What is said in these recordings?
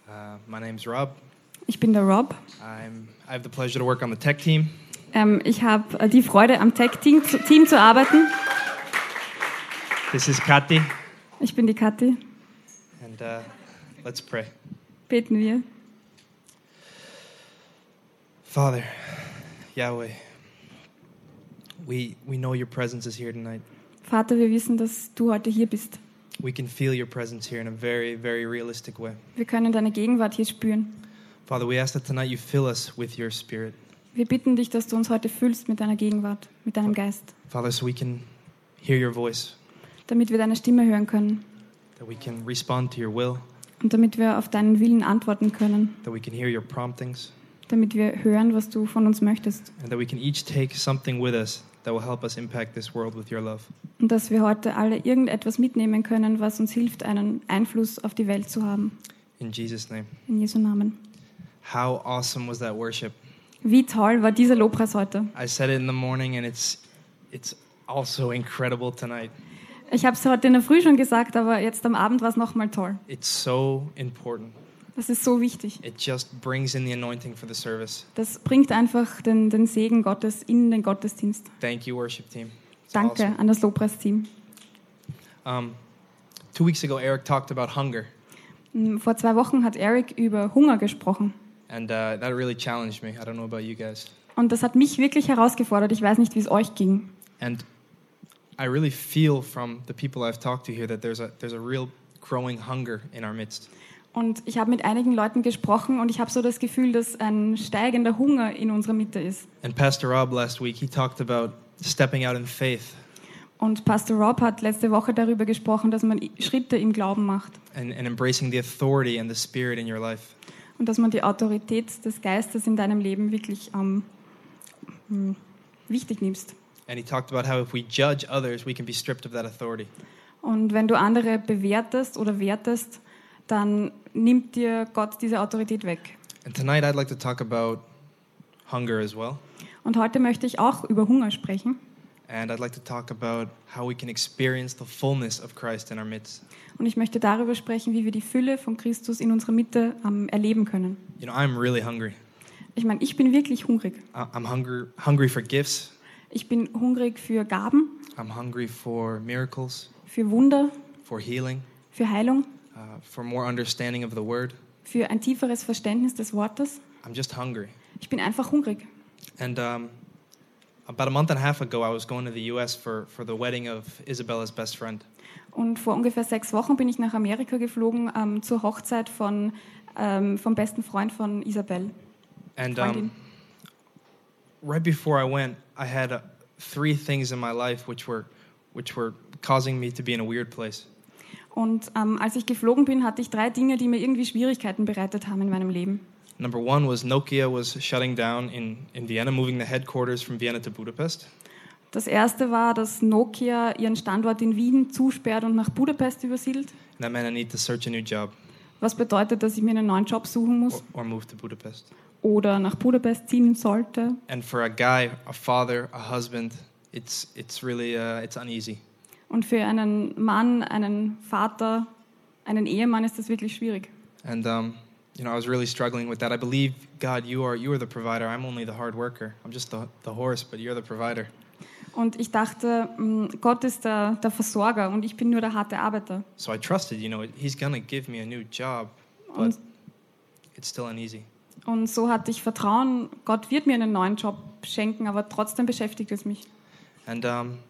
My name's Rob. Ich bin der Rob. I have the pleasure to work on the tech team. Ich habe die Freude, am Tech-Team zu arbeiten. This is Kati. Ich bin die Kathi. And let's pray. Beten wir. Father, Yahweh, we know your presence is here tonight. Vater, wir wissen, dass du heute hier bist. We can feel your presence here in a very, very realistic way. Wir können deine Gegenwart hier spüren. Father, we ask that tonight you fill us with your spirit. Wir bitten dich, dass du uns heute füllst mit deiner Gegenwart, mit deinem Geist. Father, so we can hear your voice, Damit wir deine Stimme hören können. that we can respond to your will, Und damit wir auf deinen Willen antworten können. that we can hear your promptings, Damit wir hören, was du von uns möchtest. and that we can each take something with us that will help us impact this world with your love. Und dass wir heute alle irgendetwas mitnehmen können, was uns hilft, einen Einfluss auf die Welt zu haben. In Jesus' name. In Jesu Namen. How awesome was that worship? Wie toll war dieser Lobpreis heute. I said it in the morning, and it's also incredible tonight. Ich habe es heute in der Früh schon gesagt, aber jetzt am Abend war es nochmal toll. It's so important. Das ist so wichtig. It just brings in the anointing for the service. Das bringt einfach den Segen Gottes in den Gottesdienst. Thank you, worship team. It's Danke awesome. an das Lobpreisteam. 2 weeks ago, Eric talked about hunger, Vor 2 Wochen hat Eric über Hunger gesprochen. and that really challenged me. I don't know about you guys. Und das hat mich wirklich herausgefordert. Ich weiß nicht, wie es euch ging. And I really feel from the people I've talked to here that there's a real growing hunger in our midst. Und ich habe mit einigen Leuten gesprochen und ich habe so das Gefühl, dass ein steigender Hunger in unserer Mitte ist. And Pastor Rob last week, he talked about stepping out in faith Und Pastor Rob hat letzte Woche darüber gesprochen, dass man Schritte im Glauben macht and embracing the authority and the spirit in your life. und dass man die Autorität des Geistes in deinem Leben wirklich wichtig nimmst. And he talked about how if we judge others, we can be stripped of that authority. Und wenn du andere bewertest oder wertest, dann nimmt dir Gott diese Autorität weg. And tonight I'd like to talk about hunger as well. Und heute möchte ich auch über Hunger sprechen. And I'd like to talk about how we can experience the fullness of Christ in our midst. Und ich möchte darüber sprechen, wie wir die Fülle von Christus in unserer Mitte erleben können. You know, I'm really hungry. Ich meine, ich bin wirklich hungrig. I'm hungry for gifts. Ich bin hungrig für Gaben, I'm hungry for miracles, für Wunder, for healing, für Heilung, for more understanding of the word. für ein tieferes Verständnis des Wortes. I'm just hungry. Ich bin einfach hungrig. And about a month and a half ago, I was going to the U.S. for the wedding of Isabella's best friend. Und vor ungefähr 6 Wochen bin ich nach Amerika geflogen zur Hochzeit vom besten Freund von Isabel. And Freundin. right before I went, I had 3 things in my life which were causing me to be in a weird place. Und als ich geflogen bin, hatte ich 3 Dinge, die mir irgendwie Schwierigkeiten bereitet haben in meinem Leben. Number 1 was Nokia was shutting down in Vienna, moving the headquarters from Vienna to Budapest. Das erste war, dass Nokia ihren Standort in Wien zusperrt und nach Budapest übersiedelt. And that meant I need to search a new job Was bedeutet, dass ich mir einen neuen Job suchen muss or move to Budapest. oder nach Budapest ziehen sollte. And for a guy, a father, a husband, it's really it's uneasy. Und für einen Mann, einen Vater, einen Ehemann ist das wirklich schwierig. And you know, I was really struggling with that. I believe, God, you are the provider. I'm only the hard worker. I'm just the horse, but you're the provider. Und ich dachte, Gott ist der Versorger und ich bin nur der harte Arbeiter. So I trusted, you know, he's going to give me a new job, but Und, it's still uneasy. und so hatte ich Vertrauen, Gott wird mir einen neuen Job schenken, aber trotzdem beschäftigt es mich. And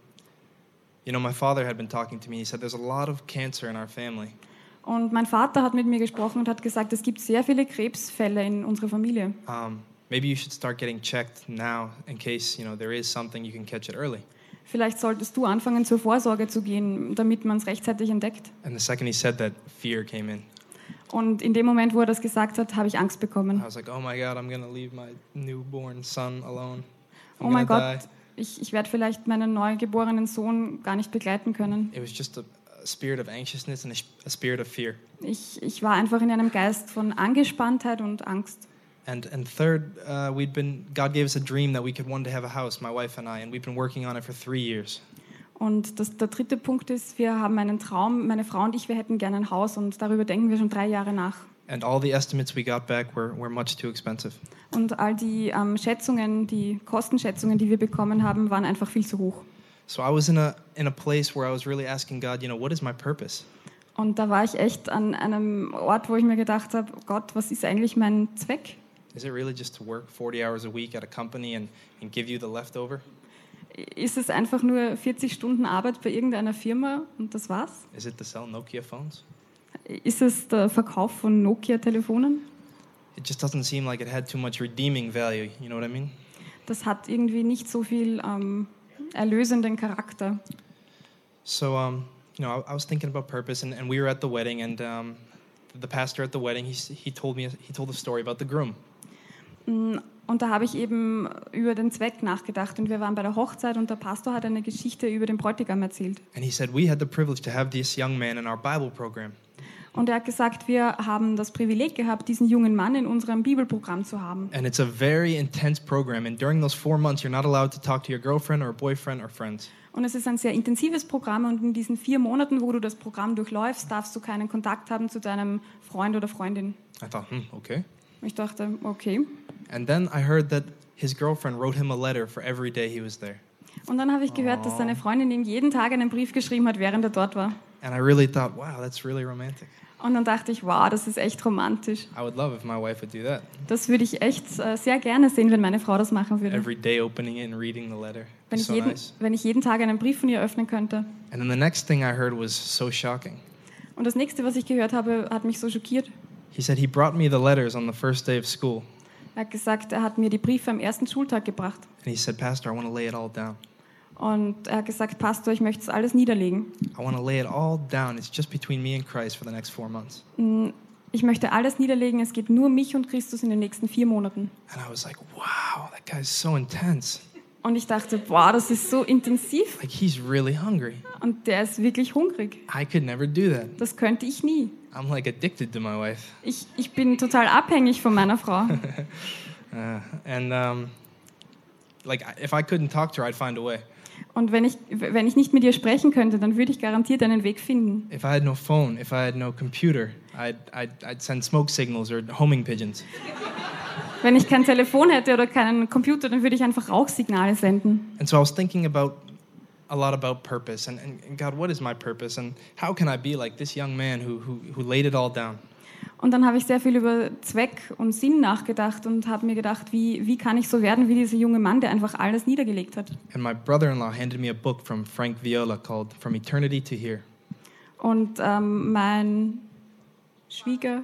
you know, my father had been talking to me. He said there's a lot of cancer in our family. Und mein Vater hat mit mir gesprochen und hat gesagt, es gibt sehr viele Krebsfälle in unserer Familie. Maybe you should start getting checked now in case, you know, there is something you can catch it early. Vielleicht solltest du anfangen, zur Vorsorge zu gehen, damit man es rechtzeitig entdeckt. And the second he said that, fear came in. Und in dem Moment, wo er das gesagt hat, habe ich Angst bekommen. I was like, oh my God, I'm going to leave my newborn son alone. I'm Oh mein gonna Gott, ich werde vielleicht meinen neugeborenen Sohn gar nicht begleiten können. It was just a spirit of anxiousness and a spirit of fear. Ich war einfach in einem Geist von Angespanntheit und Angst. And third, God gave us a dream that we could one day have a house, my wife and I, and we've been working on it for 3 years. Und der dritte Punkt ist, wir haben einen Traum, meine Frau und ich, wir hätten gerne ein Haus und darüber denken wir schon 3 Jahre nach. And all the estimates we got back were much too expensive. Und all die Schätzungen, die Kostenschätzungen, die wir bekommen haben, waren einfach viel zu hoch. So I was in a place where I was really asking God, what is my purpose? Und da war ich echt an einem Ort, wo ich mir gedacht habe, Gott, was ist eigentlich mein Zweck? Is it really just to work 40 hours a week at a company and give you the leftover? Ist es einfach nur 40 Stunden Arbeit bei irgendeiner Firma und das war's? Is it to sell Nokia phones? Ist es der Verkauf von Nokia-Telefonen? It just doesn't seem like it had too much redeeming value, you know what I mean? Das hat irgendwie nicht so viel erlösenden Charakter. So, I was thinking about purpose, and we were at the wedding, and the pastor at the wedding, he told a story about the groom. Und da habe ich eben über den Zweck nachgedacht und wir waren bei der Hochzeit und der Pastor hat eine Geschichte über den Bräutigam erzählt. And he said, we had the privilege to have this young man in our Bible program. Und er hat gesagt, wir haben das Privileg gehabt, diesen jungen Mann in unserem Bibelprogramm zu haben. And it's a very intense program, and during those 4 months, you're not allowed to talk to your girlfriend or boyfriend or friends. Und es ist ein sehr intensives Programm und in diesen 4 Monaten, wo du das Programm durchläufst, darfst du keinen Kontakt haben zu deinem Freund oder Freundin. I thought, okay. Ich dachte, okay. And then I heard that his girlfriend wrote him a letter for every day he was there. Und dann habe ich gehört, dass seine Freundin ihm jeden Tag einen Brief geschrieben hat, während er dort war. And I really thought, wow, that's really romantic. Und dann dachte ich, wow, das ist echt romantisch. I would love if my wife would do that. Das würde ich echt sehr gerne sehen, wenn meine Frau das machen würde. Every day opening it and reading the letter. Wenn ich, So nice. wenn ich jeden Tag einen Brief von ihr öffnen könnte. And then the next thing I heard was so shocking. Und das nächste, was ich gehört habe, hat mich so schockiert. He said he brought me the letters on the first day of school. Er hat gesagt, er hat mir die Briefe am ersten Schultag gebracht. And he said, Pastor, I want to lay it all down. Und er hat gesagt, Pastor, ich möchte es alles niederlegen. I want to lay it all down. It's just between me and Christ for the next 4 months. Ich möchte alles niederlegen. Es geht nur mich und Christus in den nächsten 4 Monaten. And I was like, wow, that guy's so intense. Und ich dachte, boah, das ist so intensiv. Like, he's really hungry. Und der ist wirklich hungrig. I could never do that. Das könnte ich nie. I'm like addicted to my wife. Ich bin total abhängig von meiner Frau. Like, if I couldn't talk to her, I'd find a way. Und wenn ich nicht mit ihr sprechen könnte, dann würde ich garantiert einen Weg finden. If I had no phone, if I had no computer, I'd send smoke signals or homing pigeons. Wenn ich kein Telefon hätte oder keinen Computer, dann würde ich einfach Rauchsignale senden. And so I was thinking a lot about purpose and God, what is my purpose and how can I be like this young man who laid it all down? Und dann habe ich sehr viel über Zweck und Sinn nachgedacht und habe mir gedacht, wie kann ich so werden wie dieser junge Mann, der einfach alles niedergelegt hat. And my brother-in-law handed me a book from Frank Viola called From Eternity to Here. Und mein Schwager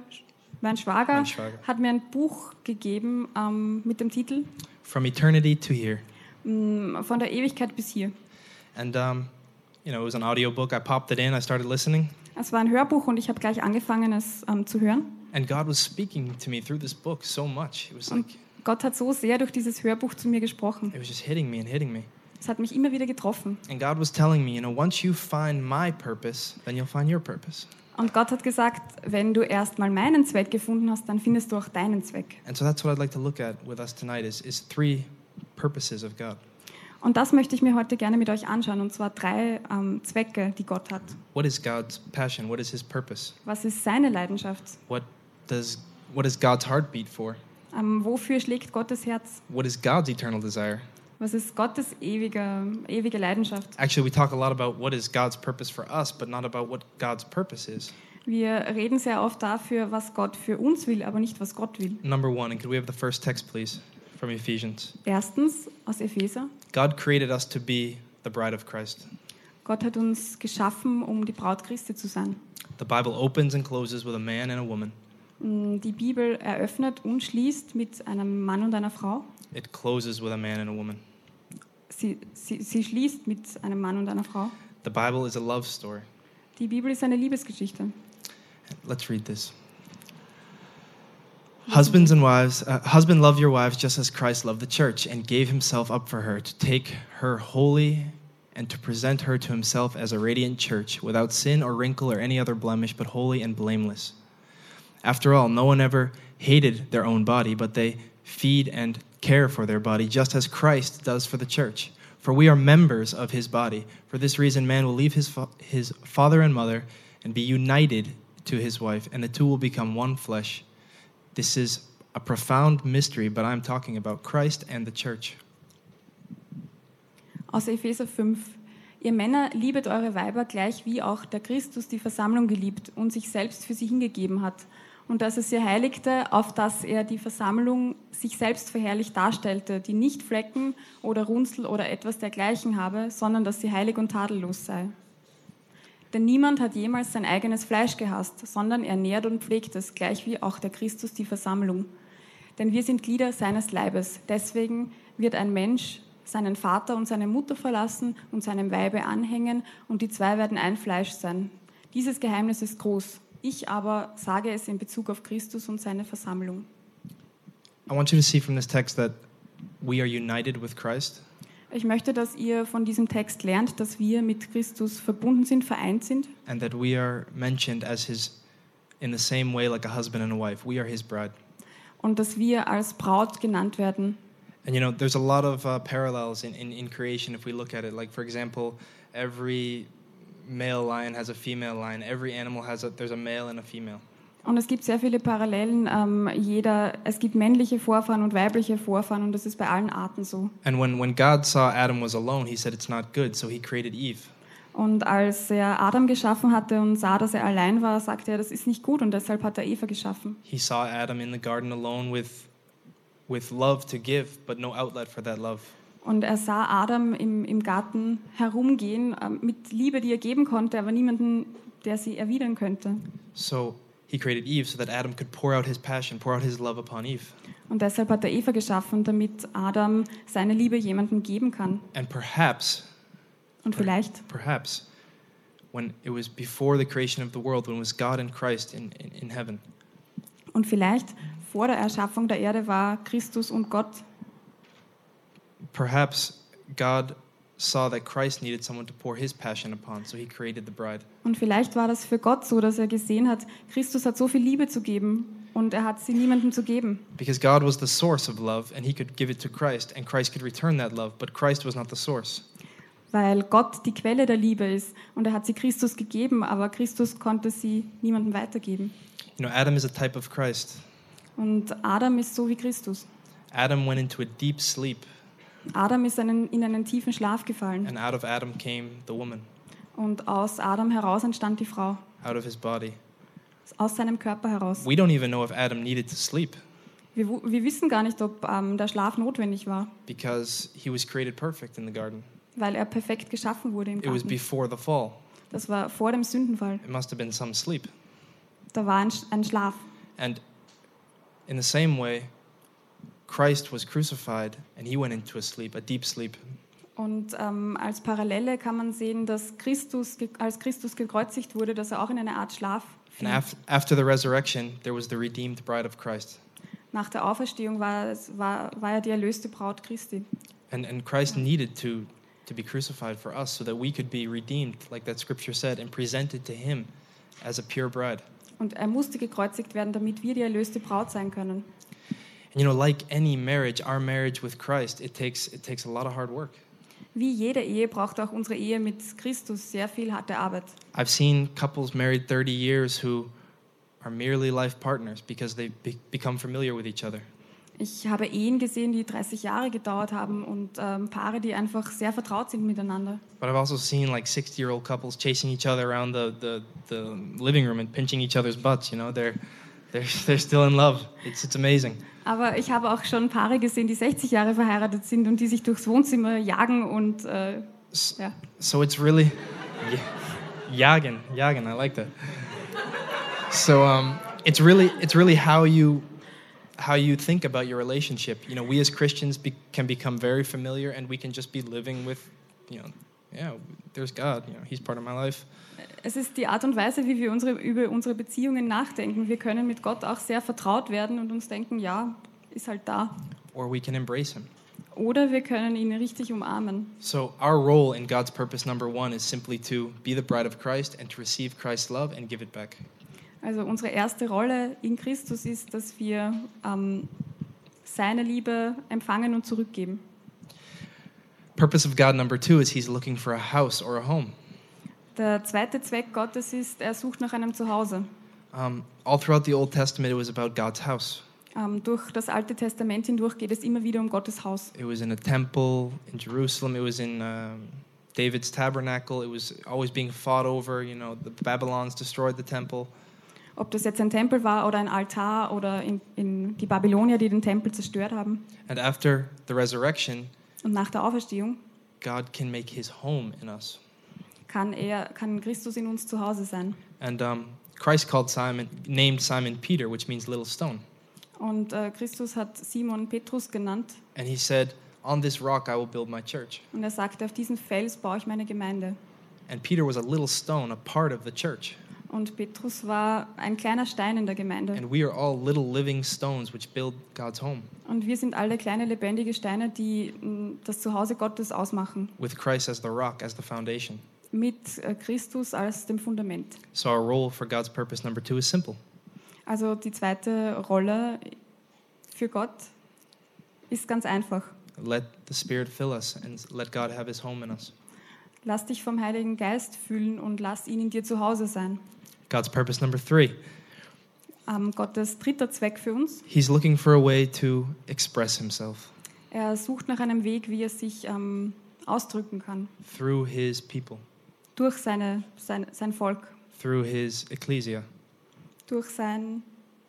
hat mir ein Buch gegeben mit dem Titel From Eternity to Here. Von der Ewigkeit bis hier. And it was an audiobook. I popped it in, I started listening. Es war ein Hörbuch und ich habe gleich angefangen, es zu hören. And God was speaking to me through this book so much. It was like, Gott hat so sehr durch dieses Hörbuch zu mir gesprochen. it was just hitting me and hitting me. Es hat mich immer wieder getroffen. And God was telling me, once you find my purpose, then you'll find your purpose. Und Gott hat gesagt, wenn du erst mal meinen Zweck gefunden hast, dann findest du auch deinen Zweck. And so that's what I'd like to look at with us tonight is 3 purposes of God. Und das möchte ich mir heute gerne mit euch anschauen, und zwar 3 Zwecke, die Gott hat. What is God's passion? What is his purpose? Was ist seine Leidenschaft? What is God's heartbeat for? Wofür schlägt Gottes Herz? What is God's eternal desire? Was ist Gottes ewige Leidenschaft? Actually, we talk a lot about what is God's purpose for us, but not about what God's purpose is. Wir reden sehr oft dafür, was Gott für uns will, aber nicht, was Gott will. Number 1, and could we have the first text, please, from Ephesians? Erstens, aus Epheser. God created us to be the bride of Christ. Gott hat uns geschaffen, um die Braut Christi zu sein. The Bible opens and closes with a man and a woman. Die Bibel eröffnet und schließt mit einem Mann und einer Frau. It closes with a man and a woman. Sie schließt mit einem Mann und einer Frau. The Bible is a love story. Die Bibel ist eine Liebesgeschichte. Let's read this. Husbands and wives, husband, love your wives just as Christ loved the church and gave himself up for her to take her holy and to present her to himself as a radiant church without sin or wrinkle or any other blemish, but holy and blameless. After all, no one ever hated their own body, but they feed and care for their body just as Christ does for the church. For we are members of his body. For this reason, man will leave his father and mother and be united to his wife, and the two will become one flesh. This is a profound mystery, but I'm talking about Christ and the church. Aus Epheser 5. Ihr Männer, liebet eure Weiber gleich wie auch der Christus die Versammlung geliebt und sich selbst für sie hingegeben hat. Und dass er sie heiligte, auf dass er die Versammlung sich selbst verherrlicht darstellte, die nicht Flecken oder Runzel oder etwas dergleichen habe, sondern dass sie heilig und tadellos sei. Denn niemand hat jemals sein eigenes Fleisch gehasst, sondern er nährt und pflegt es, gleich wie auch der Christus die Versammlung. Denn wir sind Glieder seines Leibes. Deswegen wird ein Mensch seinen Vater und seine Mutter verlassen und seinem Weibe anhängen, und die zwei werden ein Fleisch sein. Dieses Geheimnis ist groß. Ich aber sage es in Bezug auf Christus und seine Versammlung. I want you to see from this text that we are united with Christ. Ich möchte, dass ihr von diesem Text lernt, dass wir mit Christus verbunden sind, vereint sind. And that we are mentioned as his, in the same way like a husband and a wife. We are his bride. Und dass wir als Braut genannt werden. And you know, there's a lot of parallels in creation if we look at it. Like, for example, every male lion has a female lion. Every animal there's a male and a female. Und es gibt sehr viele Parallelen. Es gibt männliche Vorfahren und weibliche Vorfahren, und das ist bei allen Arten so. And when God saw Adam was alone, he said it's not good, so he created Eve. Und als er Adam geschaffen hatte und sah, dass er allein war, sagte er, das ist nicht gut, und deshalb hat er Eva geschaffen. He saw Adam in the garden alone with love to give, but no outlet for that love. Und er sah Adam im Garten herumgehen mit Liebe, die er geben konnte, aber niemanden, der sie erwidern könnte. So he created Eve so that Adam could pour out his passion, pour out his love upon Eve. Und deshalb hat er Eva geschaffen, damit Adam seine Liebe jemandem geben kann. And perhaps, when it was before the creation of the world, when it was God and Christ in heaven. Und vielleicht vor der Erschaffung der Erde war Christus und Gott. Perhaps God saw that Christ needed someone to pour his passion upon, so he created the bride. Und vielleicht war das für Gott so, dass er gesehen hat, Christus hat so viel Liebe zu geben und er hat sie niemandem zu geben. Because God was the source of love and he could give it to Christ and Christ could return that love, but Christ was not the source. Weil Gott die Quelle der Liebe ist und er hat sie Christus gegeben, aber Christus konnte sie niemandem weitergeben. You know, Adam is a type of Christ. Und Adam ist so wie Christus. Adam went into a deep sleep. Adam ist in einen tiefen Schlaf gefallen. And out of Adam came the woman. Und aus Adam heraus entstand die Frau. Out of his body. Aus seinem Körper heraus. We don't even know if Adam needed to sleep. Wir wissen gar nicht, ob der Schlaf notwendig war. Because he was created perfect in the garden. Weil er perfekt geschaffen wurde im It was Garten. before the fall. Das war vor dem Sündenfall. It must have been some sleep. Da war ein Schlaf. And in the same way, Christ was crucified and he went into a sleep, a deep sleep. Und als Parallele kann man sehen, dass als Christus gekreuzigt wurde, dass er auch in eine Art Schlaf fiel. And after the resurrection, there was the redeemed bride of Christ. Nach der Auferstehung war er die erlöste Braut Christi. And Christ needed to be crucified for us so that we could be redeemed, like that scripture said, and presented to him as a pure bride. Und er musste gekreuzigt werden, damit wir die erlöste Braut sein können. And you know, like any marriage, our marriage with Christ, it takes a lot of hard work. Wie jede Ehe braucht auch unsere Ehe mit Christus sehr viel harte Arbeit. I've seen couples married 30 years who are merely life partners because they become familiar with each other. Ich habe Ehen gesehen, die 30 Jahre gedauert haben und Paare, die einfach sehr vertraut sind miteinander. But I've also seen like 60-year-old couples chasing each other around the living room and pinching each other's butts. You know, they're still in love. It's amazing. Aber ich habe auch schon Paare gesehen, die 60 Jahre verheiratet sind und die sich durchs Wohnzimmer jagen und ja. So it's really jagen. I like that. So it's really how you think about your relationship. You know, we as Christians can become very familiar, and we can just be living with, you know, yeah, there's God. You know, He's part of my life. Es ist die Art und Weise, wie wir über unsere Beziehungen nachdenken. Wir können mit Gott auch sehr vertraut werden und uns denken, ja, ist halt da. Or we can embrace Him. Oder wir können ihn richtig umarmen. So our role in God's purpose number 1 is simply to be the bride of Christ and to receive Christ's love and give it back. Also unsere erste Rolle in Christus ist, dass wir seine Liebe empfangen und zurückgeben. Purpose of God number 2 is He's looking for a house or a home. Der zweite Zweck Gottes ist, er sucht nach einem Zuhause. All throughout the Old Testament, it was about God's house. Durch das Alte Testament hindurch geht es immer wieder um Gottes Haus. It was in a temple in Jerusalem. It was in David's tabernacle. It was always being fought over. You know, the Babylons destroyed the temple. Ob das jetzt ein Tempel war oder ein Altar oder in die Babylonier, die den Tempel zerstört haben. And after the resurrection, Und nach der Auferstehung God can make his home in us. kann Christus in uns zu Hause sein. And Christ named Simon Peter, which means little stone. Und Christus hat Simon Petrus genannt. And he said, on this rock I will build my church. Und er sagte, auf diesen Fels baue ich meine Gemeinde. And Peter was a little stone, a part of the church. Und Petrus war ein kleiner Stein in der Gemeinde. And we are all little living stones which build God's home. Und wir sind alle kleine lebendige Steine, die das Zuhause Gottes ausmachen. With Christ as the rock, as the foundation. Mit Christus als dem Fundament. So our role for God's purpose number 2 is simple. Also die zweite Rolle für Gott ist ganz einfach. Let the Spirit fill us and let God have his home in us. Lass dich vom Heiligen Geist füllen und lass ihn in dir zu Hause sein. God's purpose number 3. Gottes dritter Zweck für uns. He's looking for a way to express himself. Er sucht nach einem Weg, wie er sich ausdrücken kann. Through his people. Durch sein Volk. Through his ecclesia. Durch seine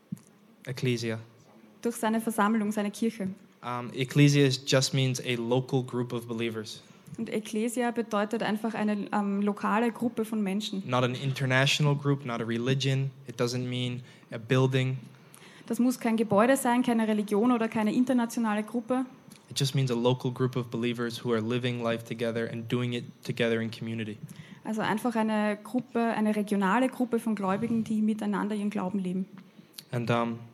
Versammlung, seine Kirche. Ecclesia just means a local group of believers. Und Ecclesia bedeutet einfach eine lokale Gruppe von Menschen. Not an international group, not a religion. It doesn't mean a building. Das muss kein Gebäude sein, keine Religion oder keine internationale Gruppe. It just means a local group of believers who are living life together and doing it together in community. Also einfach eine Gruppe, eine regionale Gruppe von Gläubigen, die miteinander ihren Glauben leben. And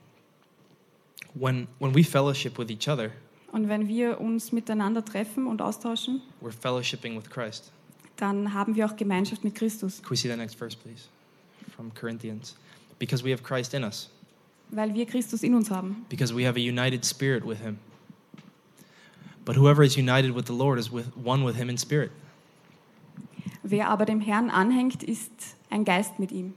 when we fellowship with each other, und wenn wir uns miteinander treffen und austauschen, we're fellowshipping with Christ. Dann haben wir auch Gemeinschaft mit Christus. Can we see that next verse, please? From Corinthians. Because we have Christ in us. Weil wir Christus in uns haben. Because we have a united spirit with him. But whoever is united with the Lord is one with him in spirit. Wer aber dem Herrn anhängt, ist ein Geist mit ihm.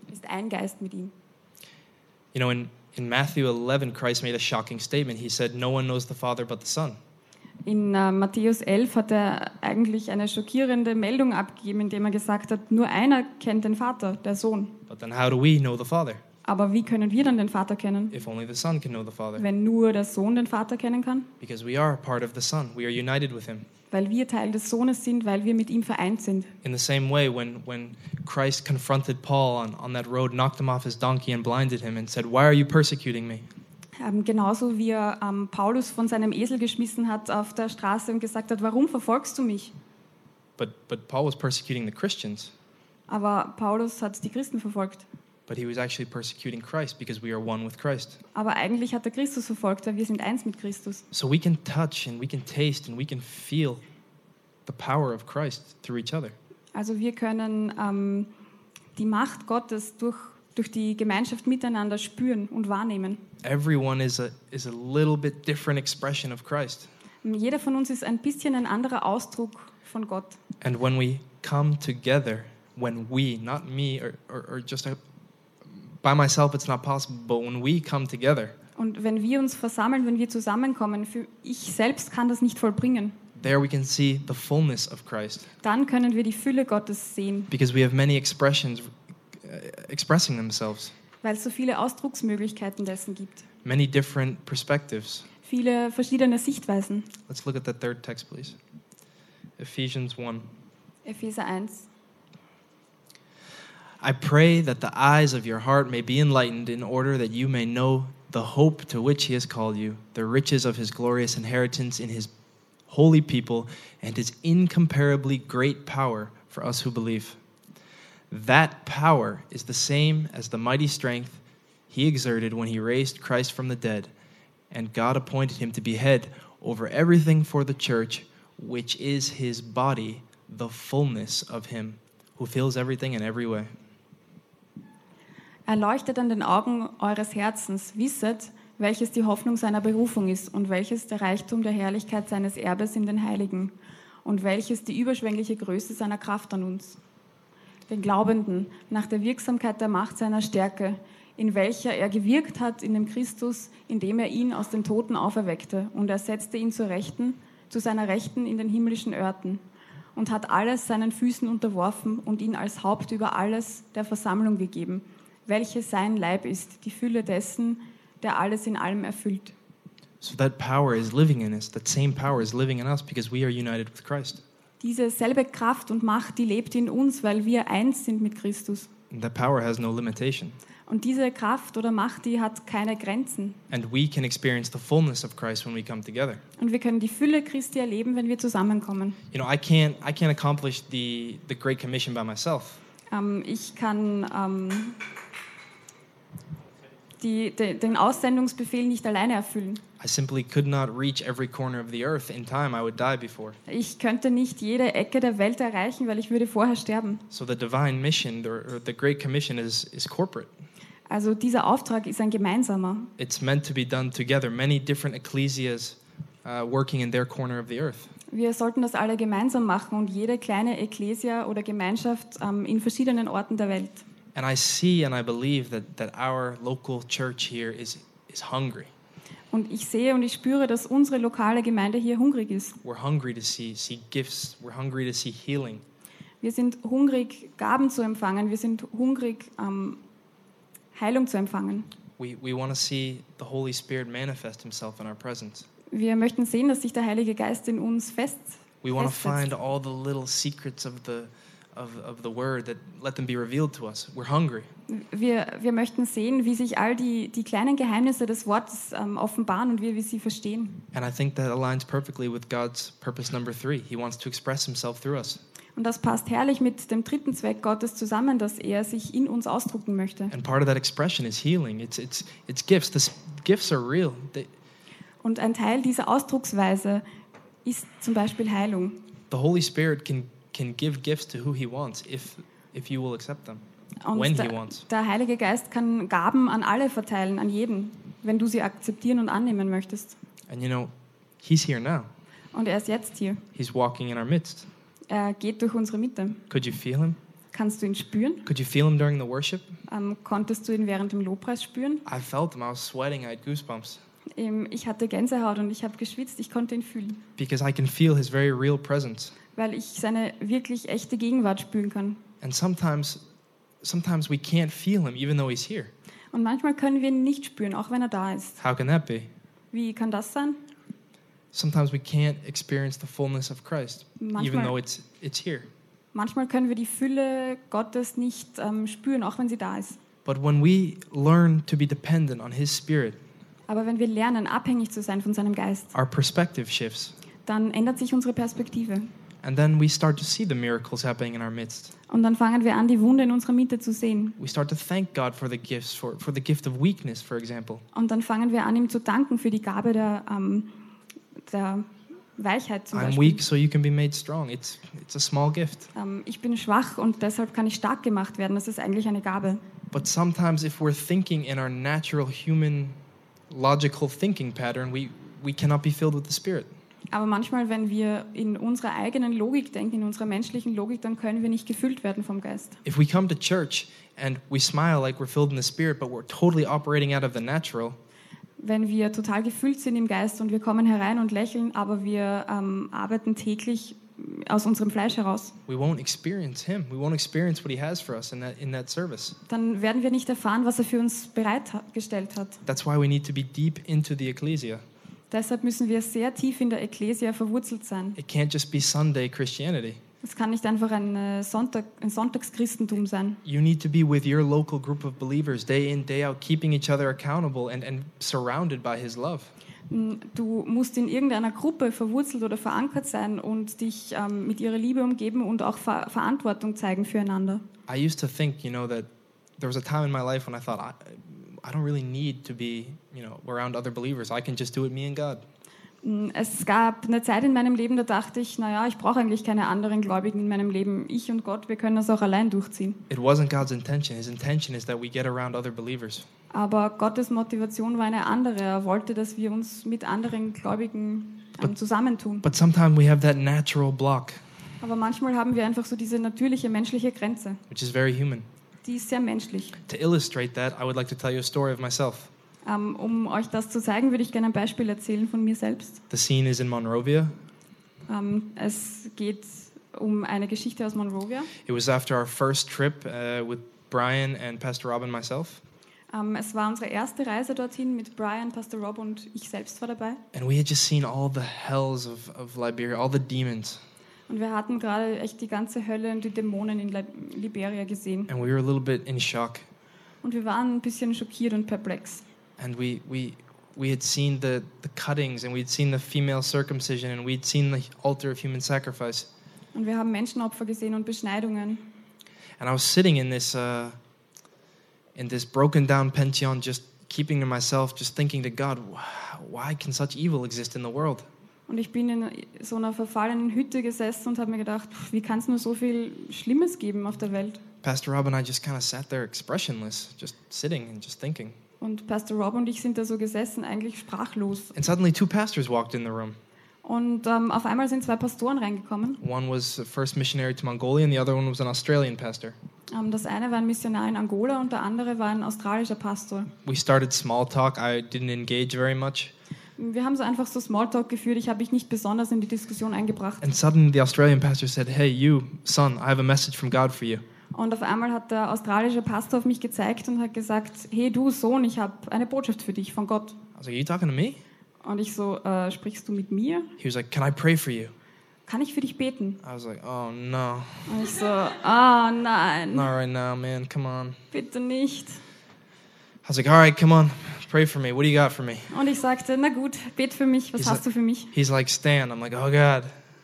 You know, in Matthew 11, Christ made a shocking statement. He said, no one knows the Father but the Son. In Matthäus 11 hat er eigentlich eine schockierende Meldung abgegeben, indem er gesagt hat, nur einer kennt den Vater, der Sohn. But then how do we know the Father? Aber wie können wir dann den Vater kennen? If only the Son can know the Father. Wenn nur der Sohn den Vater kennen kann? Because we are part of the Son. We are united with him. Weil wir Teil des Sohnes sind, weil wir mit ihm vereint sind. In the same way, when Christ confronted Paul on that road, knocked him off his donkey and blinded him and said, why are you persecuting me? Genauso wie er Paulus von seinem Esel geschmissen hat auf der Straße und gesagt hat, warum verfolgst du mich? But Paul was persecuting the Christians. Aber Paulus hat die Christen verfolgt. But he was actually persecuting Christ because we are one with Christ. Aber eigentlich hat er Christus verfolgt, weil wir sind eins mit Christus. So we can touch and we can taste and we can feel the power of Christ through each other. Also wir können die Macht Gottes durch die Gemeinschaft miteinander spüren und wahrnehmen. Everyone is a little bit different expression of Christ. Jeder von uns ist ein bisschen ein anderer Ausdruck von Gott. And when we come together, when we, not me or just by myself, it's not possible, but when we come together, und wenn wir uns versammeln, wenn wir zusammenkommen, für ich selbst kann das nicht vollbringen. There we can see the fullness of Christ. Dann können wir die Fülle Gottes sehen. Because we have many expressions expressing themselves. Weil es so viele Ausdrucksmöglichkeiten dessen gibt. Many different perspectives. Viele verschiedene Sichtweisen. Let's look at the third text, please. Ephesians 1. Epheser 1. I pray that the eyes of your heart may be enlightened in order that you may know the hope to which he has called you, the riches of his glorious inheritance in his holy people, and his incomparably great power for us who believe. That power is the same as the mighty strength he exerted when he raised Christ from the dead, and God appointed him to be head over everything for the church, which is his body, the fullness of him who fills everything in every way. Erleuchtet an den Augen eures Herzens, wisset, welches die Hoffnung seiner Berufung ist und welches der Reichtum der Herrlichkeit seines Erbes in den Heiligen und welches die überschwängliche Größe seiner Kraft an uns, den Glaubenden, nach der Wirksamkeit der Macht seiner Stärke, in welcher er gewirkt hat in dem Christus, indem er ihn aus den Toten auferweckte. Und er setzte ihn zu seiner Rechten in den himmlischen Örten und hat alles seinen Füßen unterworfen und ihn als Haupt über alles der Versammlung gegeben, welche sein Leib ist, die Fülle dessen, der alles in allem erfüllt. So that power is living in us. That same power is living in us because we are united with Christ. Diese selbe Kraft und Macht, die lebt in uns, weil wir eins sind mit Christus. And that power has no limitation. Und diese Kraft oder Macht, die hat keine Grenzen. And we can experience the fullness of Christ when we come together. Und wir können die Fülle Christi erleben, wenn wir zusammenkommen. You know, I can't accomplish the Great Commission by myself. Ich kann den Aussendungsbefehl nicht alleine erfüllen. I simply could not reach every corner of the earth in time. I would die before. Ich könnte nicht jede Ecke der Welt erreichen, weil ich würde vorher sterben. So the divine mission or the Great Commission is corporate. Also dieser Auftrag ist ein gemeinsamer. It's meant to be done together. Many different ecclesias working in their corner of the earth. Wir sollten das alle gemeinsam machen und jede kleine Ekklesia oder Gemeinschaft in verschiedenen Orten der Welt. And I see and I believe that our local church here is hungry. Und ich sehe und ich spüre, dass unsere lokale Gemeinde hier hungrig ist. We're hungry to see gifts. We're hungry to see healing. Wir sind hungrig, Gaben zu empfangen. Wir sind hungrig, Heilung zu empfangen. We want to see the Holy Spirit manifest himself in our presence. Wir möchten sehen, dass sich der Heilige Geist in uns We want to festsetzt. find all the little secrets of the word that let them be revealed to us. We're hungry. Wir möchten sehen, wie sich all die kleinen Geheimnisse des Wortes offenbaren und wie wir sie verstehen. And I think that aligns perfectly with God's purpose number 3. He wants to express himself through us. Und das passt herrlich mit dem dritten Zweck Gottes zusammen, dass er sich in uns ausdrücken möchte. And part of that expression is healing. It's gifts. The gifts are real. Und ein Teil dieser Ausdrucksweise ist zum Beispiel Heilung. The Holy Spirit can give gifts to who he wants if you will accept them. Und When he wants. der Heilige Geist kann Gaben an alle verteilen, an jeden, wenn du sie akzeptieren und annehmen möchtest. And you know, he's here now. Und er ist jetzt hier. He's walking in our midst. Er geht durch unsere Mitte. Could you feel him? Kannst du ihn spüren? Could you feel him during the worship? Konntest du ihn während dem Lobpreis spüren? I felt him. I was sweating. I had goosebumps. Ich hatte Gänsehaut und ich habe geschwitzt. Ich konnte ihn fühlen, Because I can feel his very real presence. weil ich seine wirklich echte Gegenwart spüren kann. And sometimes we can't feel him even though he's here. Und manchmal können wir ihn nicht spüren, auch wenn er da ist. How can that be? Wie kann das sein? Sometimes we can't experience the fullness of Christ even Manchmal- though it's here. Manchmal können wir die Fülle Gottes nicht spüren, auch wenn sie da ist. But when we learn to be dependent on his spirit, Aber wenn wir lernen, abhängig zu sein von seinem Geist, our perspective shifts. dann ändert sich unsere Perspektive. And then we start to see the miracles happening in our midst. Und dann fangen wir an, die Wunder in unserer Mitte zu sehen. We start to thank God for the gifts, for the gift of weakness, for example. Und dann fangen wir an, ihm zu danken für die Gabe der Weichheit zum I'm Beispiel. weak, so you can be made strong. It's a small gift. Ich bin schwach und deshalb kann ich stark gemacht werden. Das ist eigentlich eine Gabe. But sometimes if we're thinking in our natural human logical thinking pattern, we cannot be filled with the Spirit. Aber manchmal, wenn wir in unserer eigenen Logik denken, in unserer menschlichen Logik, dann können wir nicht gefüllt werden vom Geist. If we come to church and we smile like we're filled in the Spirit, but we're totally operating out of the natural, Wenn wir total gefüllt sind im Geist und wir kommen herein und lächeln, aber wir arbeiten täglich aus unserem Fleisch heraus, we won't experience Him. We won't experience what He has for us in that service. dann werden wir nicht erfahren, was er für uns bereitgestellt hat. That's why we need to be deep into the ecclesia. Deshalb müssen wir sehr tief in der Ekklesia verwurzelt sein. It can't just be Sunday Christianity. Es kann nicht einfach ein Sonntagschristentum sein. You need to be with your local group of believers day in, day out, keeping each other accountable and surrounded by His love. Du musst in irgendeiner Gruppe verwurzelt oder verankert sein und dich mit ihrer Liebe umgeben und auch Verantwortung zeigen füreinander. I used to think, that there was a time in my life when I thought, I don't really need to be, around other believers. I can just do it me and God. Es gab eine Zeit in meinem Leben, da dachte ich, ich brauche eigentlich keine anderen Gläubigen in meinem Leben. Ich und Gott, wir können das auch allein durchziehen. It wasn't God's intention. His intention is that we get around other believers. Aber Gottes Motivation war eine andere. Er wollte, dass wir uns mit anderen Gläubigen zusammentun. But sometimes we have that natural block, Aber manchmal haben wir einfach so diese natürliche menschliche Grenze, which is very human. die ist sehr menschlich. To illustrate that, I would like to tell you a story of myself. Um euch das zu zeigen, würde ich gerne ein Beispiel erzählen von mir selbst. The scene is in Monrovia. Es geht um eine Geschichte aus Monrovia. It was after our first trip with Brian and Pastor Rob and myself. Es war unsere erste Reise dorthin mit Brian, Pastor Rob und ich selbst war dabei. And we had just seen all the hells of Liberia, all the demons. Und wir hatten gerade echt die ganze Hölle und die Dämonen in Liberia gesehen. And we were a little bit in shock. Und wir waren ein bisschen schockiert und perplex. And we had seen the cuttings, and we'd seen the female circumcision, and we'd seen the altar of human sacrifice. Und wir haben Menschenopfer gesehen und Beschneidungen. And I was sitting in this broken down pension, just keeping to myself, just thinking to God, why can such evil exist in the world? Und ich bin in so einer verfallenen Hütte gesessen und habe mir gedacht, wie kann es nur so viel Schlimmes geben auf der Welt? Pastor Rob and I just kind of sat there expressionless, just sitting and just thinking. Und Pastor Rob und ich sind da so gesessen, eigentlich sprachlos. And suddenly 2 pastors walked in the room. Und auf einmal sind 2 Pastoren reingekommen. One was the first missionary to Mongolia, and the other one was an Australian pastor. Das eine war ein Missionar in Angola und der andere war ein australischer Pastor. We started small talk. I didn't engage very much. Wir haben so einfach so Smalltalk geführt. Ich habe mich nicht besonders in die Diskussion eingebracht. And suddenly the Australian pastor said, "Hey, you, son, I have a message from God for you." Und auf einmal hat der australische Pastor auf mich gezeigt und hat gesagt, hey du Sohn, ich habe eine Botschaft für dich von Gott. I was like, "Are you talking to me?" Und ich so, sprichst du mit mir? He was like, "Can I pray for you?" Kann ich für dich beten? I was like, "Oh no, Und ich so, nein, not right now, man. Come on." bitte nicht. I was like, "All right, come on, pray for me. What do you got for me?" Und ich sagte, na gut, bet für mich, was hast du für mich? He's like, "Stand." I'm like, "Oh God."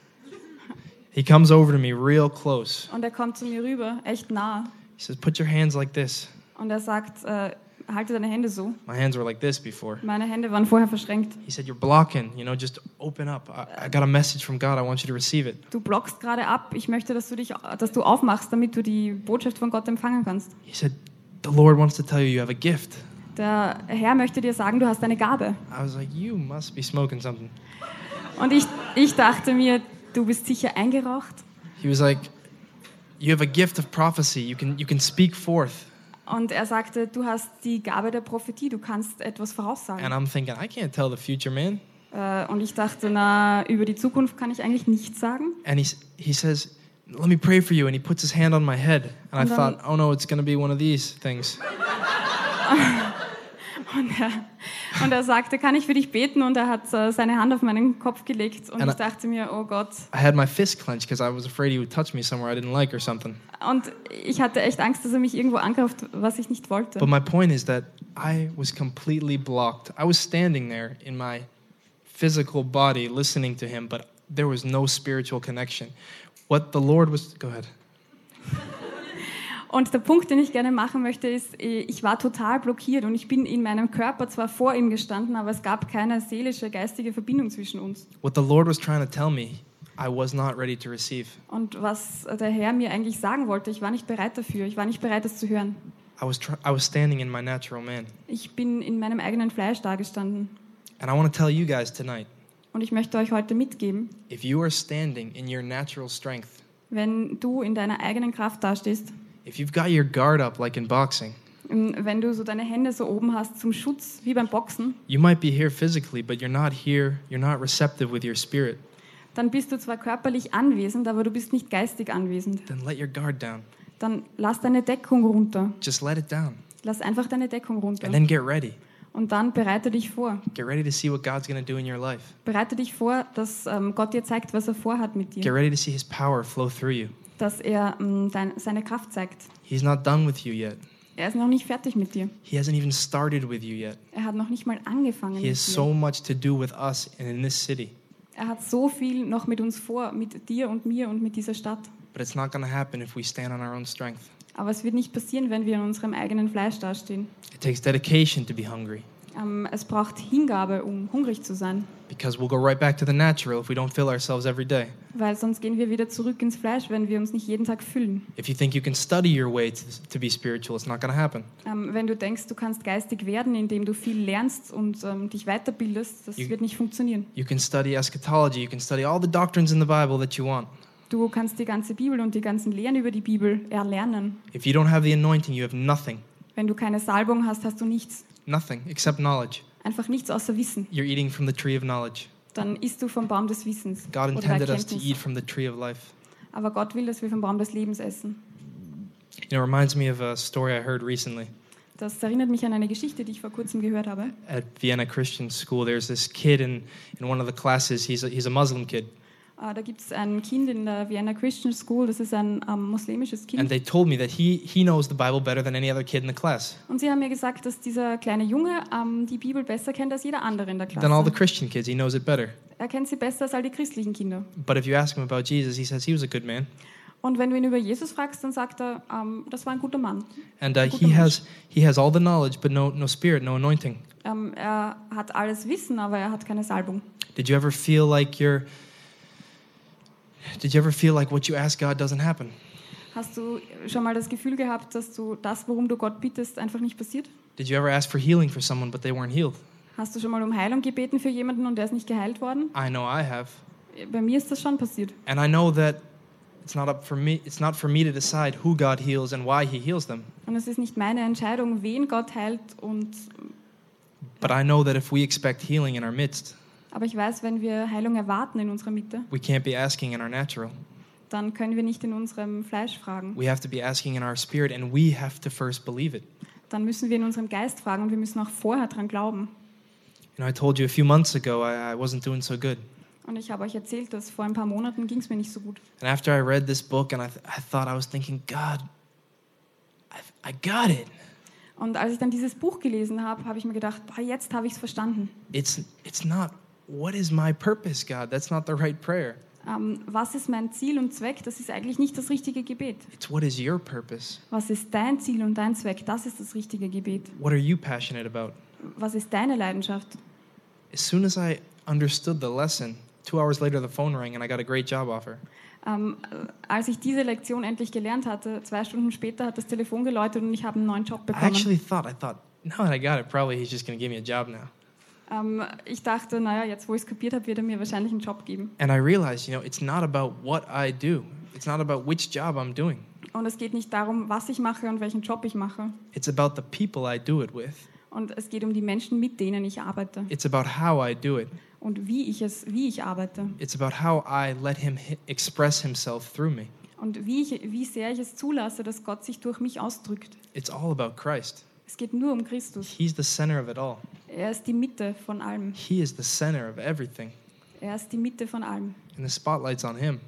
He comes over to me real close. Und er kommt zu mir rüber, echt nah. He says, "Put your hands like this." Und er sagt, halte deine Hände so. My hands were like this before. Meine Hände waren vorher verschränkt. He said, "You're blocking. Just open up. I got a message from God. I want you to receive it." Du blockst gerade ab. Ich möchte, dass du aufmachst, damit du die Botschaft von Gott empfangen kannst. He said, "The Lord wants to tell you you have a gift." Der Herr möchte dir sagen, du hast eine Gabe. I was like, "You must be smoking something." Und ich dachte mir, du bist sicher eingeraucht. He was like, "You have a gift of prophecy. You can speak forth." Und er sagte, du hast die Gabe der Prophetie, du kannst etwas voraussagen. And I'm thinking, I can't tell the future, man. Und ich dachte, über die Zukunft kann ich eigentlich nichts sagen. And he says, "Let me pray for you." And he puts his hand on my head. And I thought, oh no, it's going to be one of these things. Und er sagte, kann ich für dich beten? Und er hat seine Hand auf meinen Kopf gelegt. Und ich dachte mir, oh Gott. I had my fist clenched because I was afraid he would touch me somewhere I didn't like or something. Und ich hatte echt Angst, dass er mich irgendwo angreift, was ich nicht wollte. But my point is that I was completely blocked. I was standing there in my physical body listening to him, but there was no spiritual connection. What the Lord was... Go ahead. Und der Punkt, den ich gerne machen möchte, ist, ich war total blockiert und ich bin in meinem Körper zwar vor ihm gestanden, aber es gab keine seelische, geistige Verbindung zwischen uns. What the Lord was trying to tell me, I was not ready to receive. Und was der Herr mir eigentlich sagen wollte, ich war nicht bereit dafür, ich war nicht bereit, das zu hören. I was standing in my natural man. Ich bin in meinem eigenen Fleisch dagestanden. And I want to tell you guys tonight, Und ich möchte euch heute mitgeben, if you are standing in your natural strength, wenn du in deiner eigenen Kraft dastehst, if you've got your guard up like in boxing, wenn du so deine Hände so oben hast zum Schutz, wie beim Boxen, you might be here physically, but you're not receptive with your spirit. Dann bist du zwar körperlich anwesend, aber du bist nicht geistig anwesend. Then let your guard down. Dann lass deine Deckung runter. Just let it down. Lass einfach deine Deckung runter. And then get ready. Und dann bereite dich vor. Get ready to see what God's going to do in your life. Bereite dich vor, dass Gott dir zeigt, was er vorhat mit Get dir. ready to see His power flow through you. Dass er seine Kraft zeigt. He's not done with you yet. Er ist noch nicht fertig mit dir. He hasn't even started with you yet. Er hat noch nicht mal angefangen He mit has dir. so much to do with us and in this city. Er hat so viel noch mit uns vor, mit dir und mir und mit dieser Stadt. But it's not going to happen if we stand on our own strength. Aber es wird nicht passieren, wenn wir in unserem eigenen Fleisch dastehen. It takes dedication to be hungry. Es braucht Hingabe, um hungrig zu sein. Because we'll go right back to the natural if we don't fill ourselves every day. Weil sonst gehen wir wieder zurück ins Fleisch, wenn wir uns nicht jeden Tag füllen. If you think you can study your way to be spiritual, it's not going to happen. Wenn du denkst, du kannst geistig werden, indem du viel lernst und dich weiterbildest, das wird nicht funktionieren. You can study eschatology, you can study all the doctrines in the Bible that you want. Du kannst die ganze Bibel und die ganzen Lehren über die Bibel erlernen. If you don't have the anointing, you have nothing. Wenn du keine Salbung hast, hast du nichts. Nothing except knowledge. Einfach nichts außer Wissen. You're eating from the tree of knowledge. Dann isst du vom Baum des Wissens God oder intended us to Erkenntnis. eat from the tree of life. Aber Gott will, dass wir vom Baum des Lebens essen. You know, it reminds me of a story I heard recently. Das erinnert mich an eine Geschichte, die ich vor kurzem gehört habe. At Vienna Christian School, there's this kid in one of the classes. He's a Muslim kid. Da gibt es ein Kind in der Vienna Christian School, das ist ein muslimisches And Kind. they told me that he knows the Bible better than any other kid in the class, Und sie haben mir gesagt, dass dieser kleine Junge die Bibel besser kennt als jeder andere in der than all the Klasse. Christian kids. He knows it better. Er kennt sie besser als all die christlichen Kinder. But if you ask him about Jesus, he says he was a good man. Und wenn du ihn über Jesus fragst, dann sagt er, das war ein guter Mann. And Guter he has all the knowledge, but no spirit, no anointing. Er hat alles Wissen, aber er hat keine Salbung. Did you ever feel like what you ask God doesn't happen? Hast du schon mal das Gefühl gehabt, dass du das, worum du Gott bittest, einfach nicht passiert? Did you ever ask for healing for someone, but they weren't healed? Hast du schon mal um Heilung gebeten für jemanden und der ist nicht geheilt worden? I know I have. Bei mir ist das schon passiert. And I know that it's not for me to decide who God heals and why he heals them. Und es ist nicht meine Entscheidung, wen Gott heilt. But I know that if we expect healing in our midst, Aber ich weiß, wenn wir Heilung erwarten in unserer Mitte, we can't be asking in our natural. dann können wir nicht in unserem Fleisch fragen. We have to be asking in our spirit, and we have to first believe it. Dann müssen wir in unserem Geist fragen und wir müssen auch vorher dran glauben. You know, I told you a few months ago I wasn't doing so good. Und ich habe euch erzählt, dass vor ein paar Monaten ging es mir nicht so gut. And after I read this book, and I was thinking, God, I got it. Und als ich dann dieses Buch gelesen habe, habe ich mir gedacht, jetzt habe ich es verstanden. It's not, what is my purpose, God? That's not the right prayer. Was ist mein Ziel und Zweck? Das ist eigentlich nicht das richtige Gebet. It's what is your purpose? Was ist dein Ziel und dein Zweck? Das ist das richtige Gebet. What are you passionate about? Was ist deine Leidenschaft? As soon as I understood the lesson, 2 hours later the phone rang and I got a great job offer. Als ich diese Lektion endlich gelernt hatte, 2 Stunden später hat das Telefon geläutet und ich habe einen neuen Job I bekommen. actually thought, now that I got it, probably he's just going to give me a job now. Ich dachte, naja, jetzt wo ich es kapiert habe, wird er mir wahrscheinlich einen Job geben. And I realized, it's not about what I do. It's not about which job I'm doing. Und es geht nicht darum, was ich mache und welchen Job ich mache. It's about the people I do it with. Und es geht um die Menschen, mit denen ich arbeite. It's about how I do it. Und wie ich arbeite. It's about how I let him express himself through me. Und wie sehr ich es zulasse, dass Gott sich durch mich ausdrückt. It's all about Christ. Es geht nur um Christus. He's the center of it all. Er ist die Mitte von allem. He is the center of everything. Er ist die Mitte von allem. And the spotlight's on him.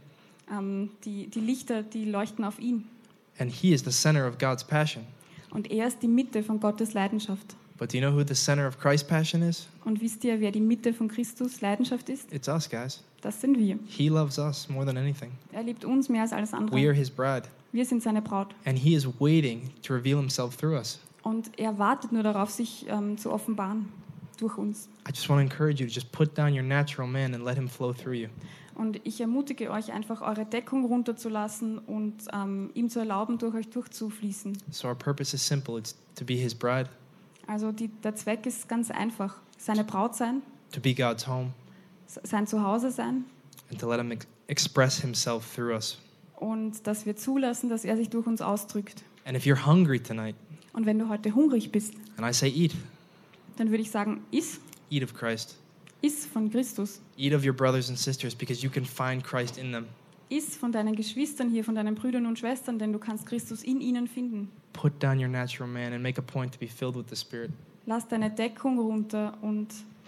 Die Lichter, die leuchten auf ihn. And he is the center of God's passion. Und er ist die Mitte von Gottes Leidenschaft. But do you know who the center of Christ's passion is? Und wisst ihr, wer die Mitte von Christus Leidenschaft ist? It's us, guys. Das sind wir. He loves us more than anything. Er liebt uns mehr als alles We andere. are his bride. Wir sind seine Braut. And he is waiting to reveal himself through us. Und er wartet nur darauf, sich zu offenbaren durch uns. I just want to encourage you to just put down your natural man and let him flow through you. Und ich ermutige euch einfach, eure Deckung runterzulassen und ihm zu erlauben, durch euch durchzufließen. So our purpose is simple. It's to be his bride, Also der Zweck ist ganz einfach. Seine Braut sein, to be God's home, sein Zuhause sein and to let him express himself through us. und dass wir zulassen, dass er sich durch uns ausdrückt. And if you're hungry tonight, Und wenn du heute hungrig bist, and I say eat, dann würde ich sagen, iss of Christ. von Christus. Eat of your brothers and sisters because you can find Christ in them. Iss von deinen Geschwistern hier, von deinen Brüdern und Schwestern, denn du kannst Christus in ihnen finden. Put down your natural man and make a point to be filled with the Spirit. Lass deine Deckung runter und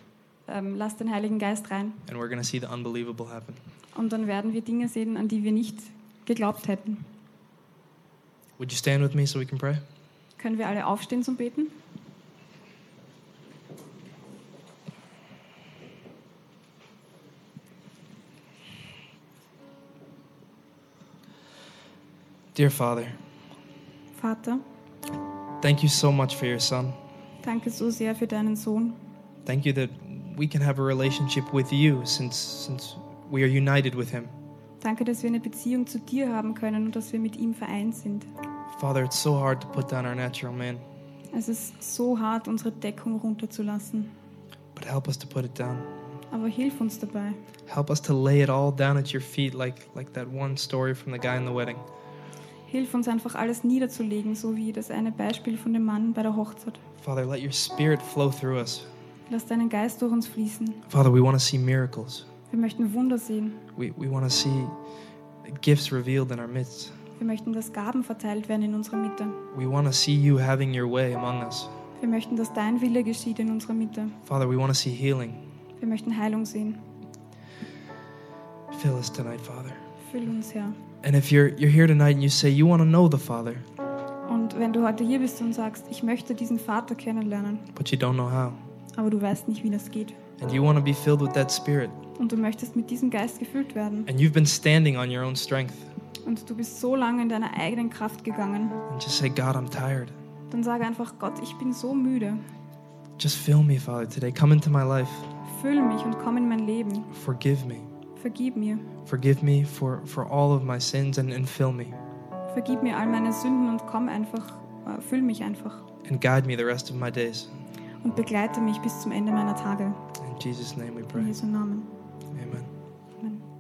lass den Heiligen Geist rein. And we're going to see the unbelievable happen. Und dann werden wir Dinge sehen, an die wir nicht geglaubt hätten. Would you stand with me so we can pray? Können wir alle aufstehen zum Beten? Dear Father, Vater, thank you so much for your son. danke so sehr für deinen Sohn. Thank you that we can have a relationship with you since we are united with him. Danke, dass wir eine Beziehung zu dir haben können und dass wir mit ihm vereint sind. Father, it's so hard to put down our natural man, Es ist so hart, unsere Deckung runterzulassen. but help us to put it down. Aber hilf uns dabei. Help us to lay it all down at your feet, like that one story from the guy in the wedding. Hilf uns einfach alles niederzulegen, so wie das eine Beispiel von dem Mann bei der Hochzeit. Father, let your Spirit flow through us. Lass deinen Geist durch uns fließen. Father, we want to see miracles. Wir möchten Wunder sehen. We want to see gifts revealed in our midst. Wir möchten, dass Gaben verteilt werden in unserer Mitte. We want to see you having your way among us. Wir möchten, dass dein Wille geschieht in unserer Mitte. Father, we want to see healing. Wir möchten Heilung sehen. Fill us tonight, Father. Füll uns, Herr. And if you're here tonight and you say you want to know the Father, Und wenn du heute hier bist und sagst, ich möchte diesen Vater kennenlernen, but you don't know how, aber du weißt nicht, wie das geht, and you want to be filled with that Spirit, und du möchtest mit diesem Geist gefüllt werden, and you've been standing on your own strength, und du bist so lange in deiner eigenen Kraft gegangen, and just say, God, I'm tired. dann sage einfach, Gott, ich bin so müde. Just fill me, Father, today. Come into my life. Füll mich und komm in mein Leben. Forgive me. Vergib mir. Forgive me for all of my sins and fill me. Vergib mir all meine Sünden und komm einfach, füll mich einfach. And guide me the rest of my days. Und begleite mich bis zum Ende meiner Tage. In Jesus' name we In pray. Jesu Namen. Amen. Amen.